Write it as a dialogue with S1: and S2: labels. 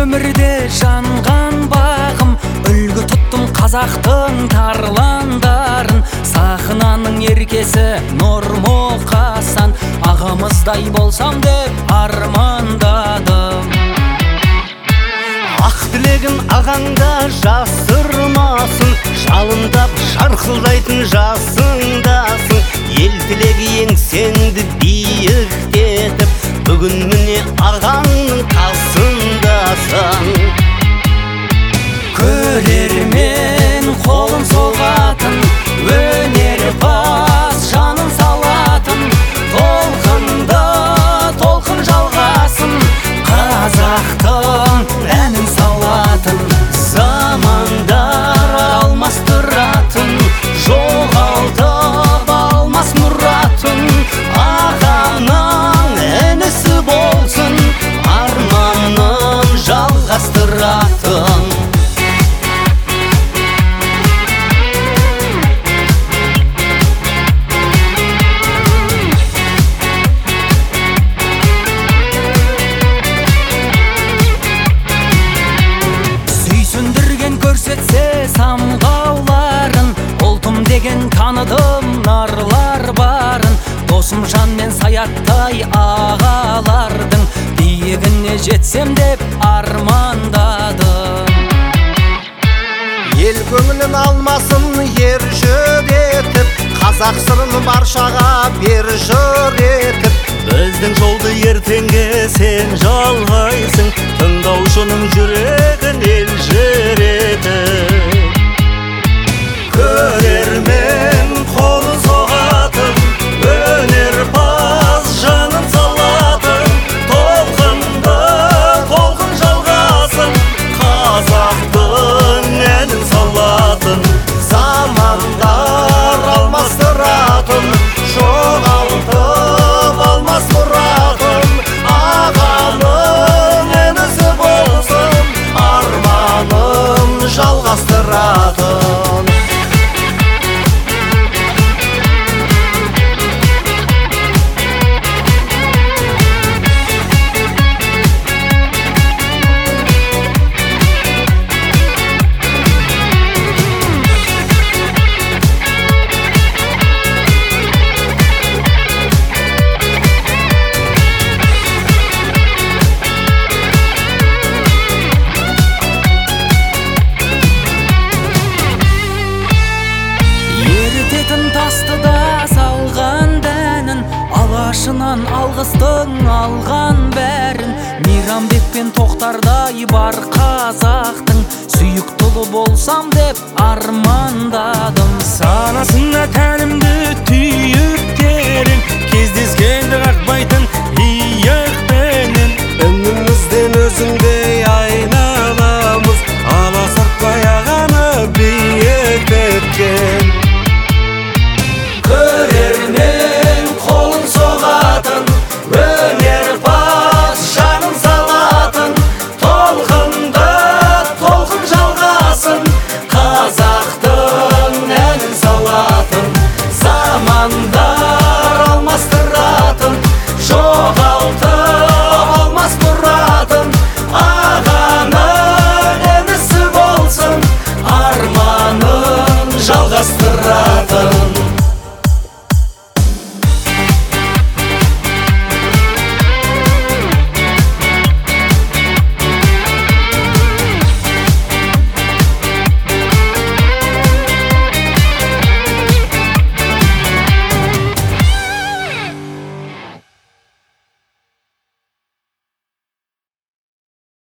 S1: өмірде жанған бағым, үлгі тұттым қазақтың тарландарын. Сахнаның еркесі Нұрмұқасан, ағамыздай болсам деп армандадым. Ақ тілегін ағаңда жасырмасын, жалындап жарқылдайтын жасыңдасың. Ел тілегі еңсеңді биіктетіп, бүгін міне ағаңның қасындасың. Көрермен қолын соғатын, өнерпаз жанын салатын, толқында толқын жалғасын, қазақтың әнін салатын. Замандар алмастыратын, жоғалтып алмас мұратын, ағаның інісі болсын, арманым жалғастыратын. Көрсетсе самғауларын, ұлтым деген таныдым нарлар барын. Досым жан мен саяттай ағалардың, биігіне жетсем деп армандадым. Ел көңілін алмасын ер жүдетіп, қазақ сырын баршаға бер жыр етіп. Біздің жолды ертеңге сен жалғайсың, тыңдаушының жүрегін елжіретіп. Көрермен қолын соғатын, өнерпаз жанын салатын, толқында толқын жалғасын, қазақтың әнін салатын. Замандар алмастыратын, жоғалтып алмас мұратын, ағаның інісі болсын, арманым жалғастыратын. Тастыда салған дәнін, алашынан алғыстың алған бәрін. Мейрамбек пен Тоқтардай бар қазақтың, сүйіктілі болсам деп армандадым. Санасына тәнімді түйіп